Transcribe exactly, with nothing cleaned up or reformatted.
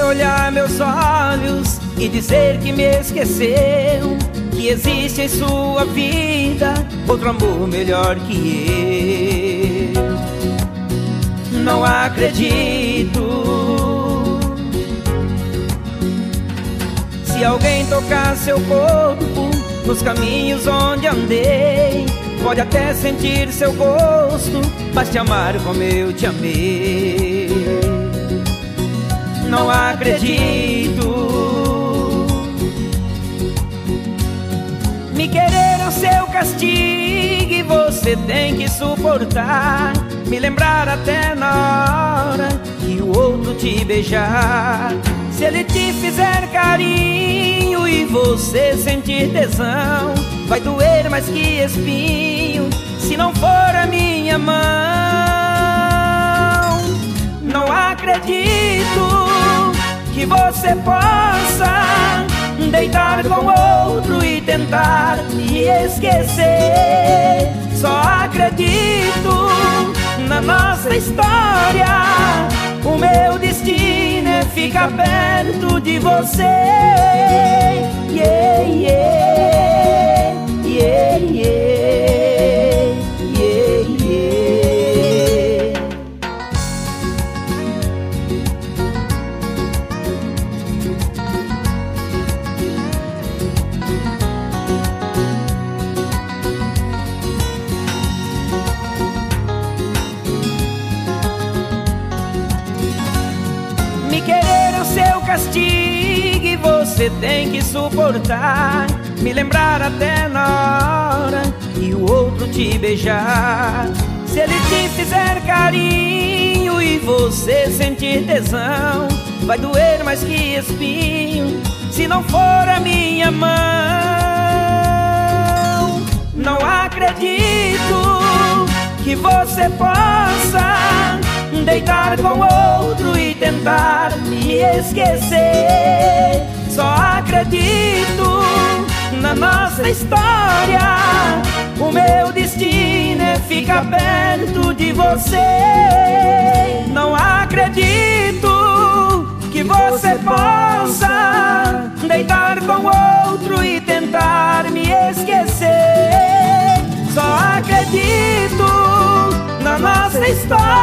olhar meus olhos e dizer que me esqueceu, que existe em sua vida outro amor melhor que eu. Não acredito. Se alguém tocar seu corpo nos caminhos onde andei, pode até sentir seu gosto, mas te amar como eu te amei. Não acredito. Me querer é o seu castigo e você tem que suportar. Me lembrar até na hora que o outro te beijar. Se ele te fizer carinho e você sentir tesão, vai doer mais que espinho se não for a minha mão. Não acredito que você possa deitar com outro e tentar me esquecer. Só acredito na nossa história. O meu destino é ficar perto de você. Yeah, yeah, yeah, yeah, yeah, yeah. Me querer é o seu castigo e você tem que suportar. Me lembrar até na hora e o outro te beijar. Se ele te fizer carinho e você sentir tesão, vai doer mais que espinho se não for a minha mão. Não acredito que você possa deitar com outro e tentar me esquecer. Só acredito na nossa história. O meu destino é ficar perto de você. Não acredito que você possa deitar com outro e tentar me esquecer. Só acredito na nossa história.